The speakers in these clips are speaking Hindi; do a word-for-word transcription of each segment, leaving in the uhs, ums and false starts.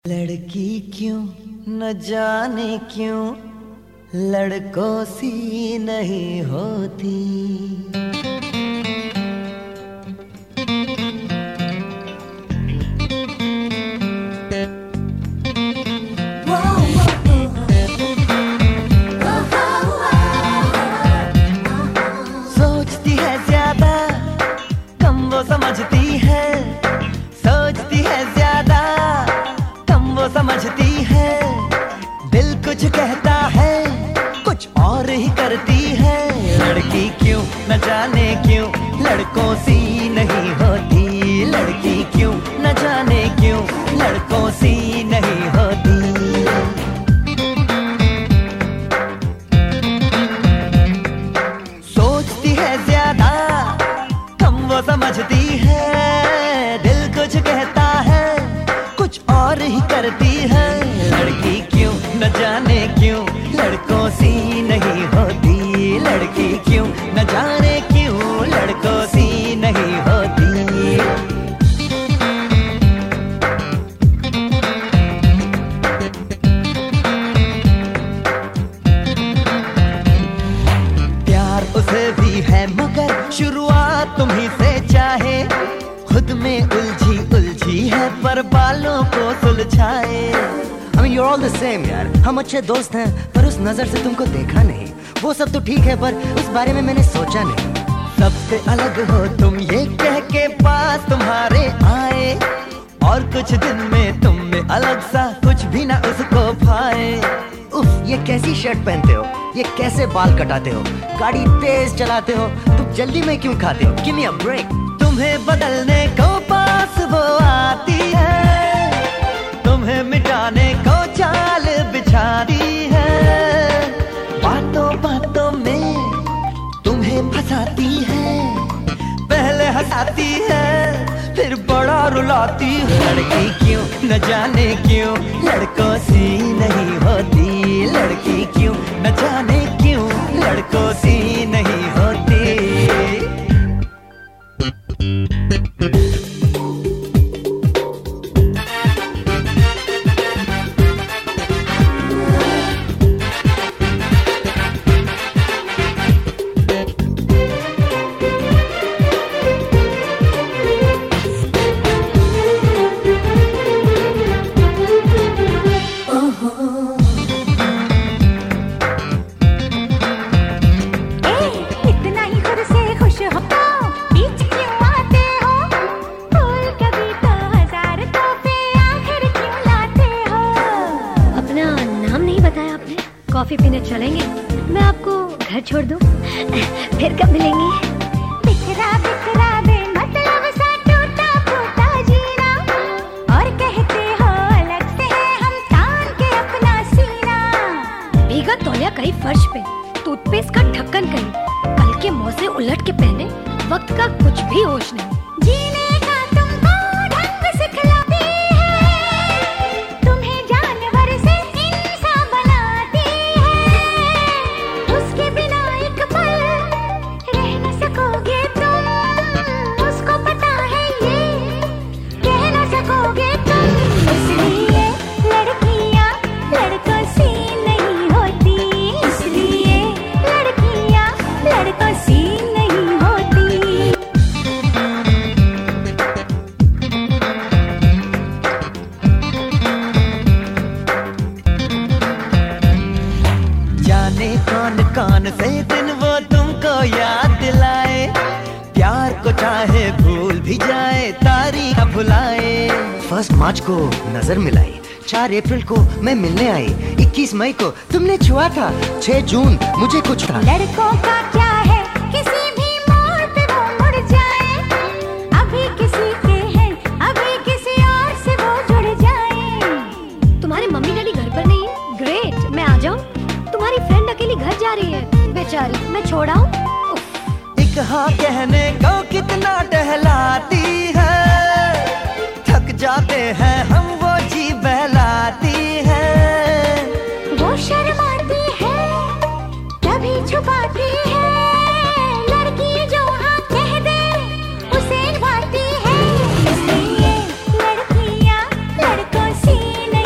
लड़की क्यों न जाने क्यों लड़कों सी नहीं होती। सोचती है ज्यादा कम वो समझती है, सोचती है ज्यादा वो समझती है, दिल कुछ कहता है कुछ और ही करती है। लड़की क्यों न जाने क्यों लड़कों सी नहीं होती, लड़की क्यों न जाने क्यों लड़कों सी नहीं होती। सोचती है ज्यादा कम वो समझती है, दिल कुछ कहता है कुछ और ही करती है। लड़की क्यों न जाने क्यों लड़कों सी नहीं होती, लड़की क्यों न जाने क्यों लड़कों सी नहीं होती। प्यार उसे भी है मगर शुरुआत तुम्ही से चाहे, खुद में उलझी उलझी है पर बालों को सुलझाए। I mean, you're all the same यार, हम अच्छे दोस्त हैं पर उस नजर से तुमको देखा नहीं। वो सब तो ठीक है पर उस बारे में मैंने सोचा नहीं। सबसे अलग हो तुम ये कह के पास तुम्हारे आए, और कुछ दिन में तुम में अलग सा कुछ भी ना उसको पाए। उफ, ये कैसी शर्ट पहनते हो, ये कैसे बाल कटाते हो, गाड़ी तेज चलाते हो, तुम जल्दी में क्यों खाते हो? Give me a break। तुम्हें बदलने को पास वो आती है, तुम्हें मिटाने को चाल बिछाती है, बातों बातों में तुम्हें फंसाती है, पहले हंसाती है फिर बड़ा रुलाती है। लड़की क्यों न जाने क्यों लड़कों सी नहीं होती, लड़की क्यों न जाने क्यों लड़कों सी नहीं होती। कॉफी पीने चलेंगे? मैं आपको घर छोड़ दूं? फिर कब मिलेंगे? बिखरा बिखरा दे मतलब सा टूटा फूटा जीना, और कहते हो अलग से है हम तान के अपना सीना। भीगा तौलिया कहीं फर्श पे, टूथपेस्ट का ढक्कन कहीं, कल के मुंह से उलट के पहने, वक्त का कुछ भी होश नहीं। जीने का तुमको ढंग सिखलाती है, तुम्हें जानवर से इंसान बनाती है। उसके बिना एक पल रह न सकोगे तुम, उसको पता है ये कह न सकोगे तुम। इसलिए लड़कियां लड़कों सी नहीं होती, इसलिए लड़कियां लड़कों सी नहीं होती। जाने कौन कौन से दिन वो तुमको याद दिलाए, प्यार को चाहे भूल भी जाए तारीख न भुलाए। फर्स्ट मार्च को नजर मिलाई, चार अप्रैल को मैं मिलने आई, इक्कीस मई को तुमने छुआ था, छह जून मुझे कुछ था। लड़कों का क्या है किसी भी मोड़ पे वो मुड़ जाए, अभी किसी के हैं अभी किसी और से वो जुड़ जाए। तुम्हारे मम्मी डैडी घर पर नहीं है? ग्रेट, मैं आ जाऊं? तुम्हारी फ्रेंड अकेली घर जा रही है बेचारी, मैं छोड़ आऊं? एक हाँ कहने को कितना टहलाती है, थक जाते हैं हम वो जी बहलाती है। वो शर्माती है कभी छुपाती है, लड़की जो हाँ कह दे उसे भाती है। इसलिए लड़कियां लड़कों सी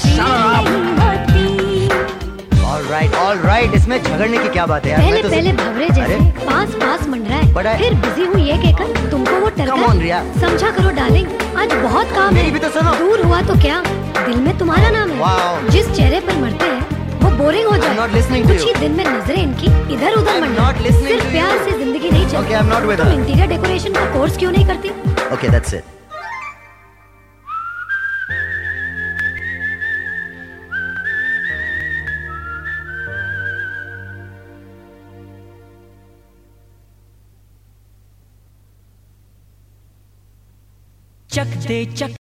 फील नहीं होती। All right, all right, इसमें झगड़ने की क्या बात है यार? पहले मैं तो पहले भवरे जैसे अरे पास पास मंडरा But है, I- फिर बिजी हूँ ये कहकर तुमको वो Come on, रिया। टरका समझा करो डार्लिंग, आज बहुत काम मेरी है। भी तो सुनो। दूर हुआ तो क्या, दिल में तुम्हारा नाम है। Wow. जिस चेहरे पर मरते हैं वो बोरिंग हो जाए। not listening to कुछ ही you. दिन में नजरें इनकी इधर उधर I'm मंडरा। not listening सिर्फ to you. प्यार से जिंदगी नहीं चलती। Okay, I'm not with तुम her. इंटीरियर डेकोरेशन का कोर्स क्यों नहीं करती? Okay, that's it. Chak they Chak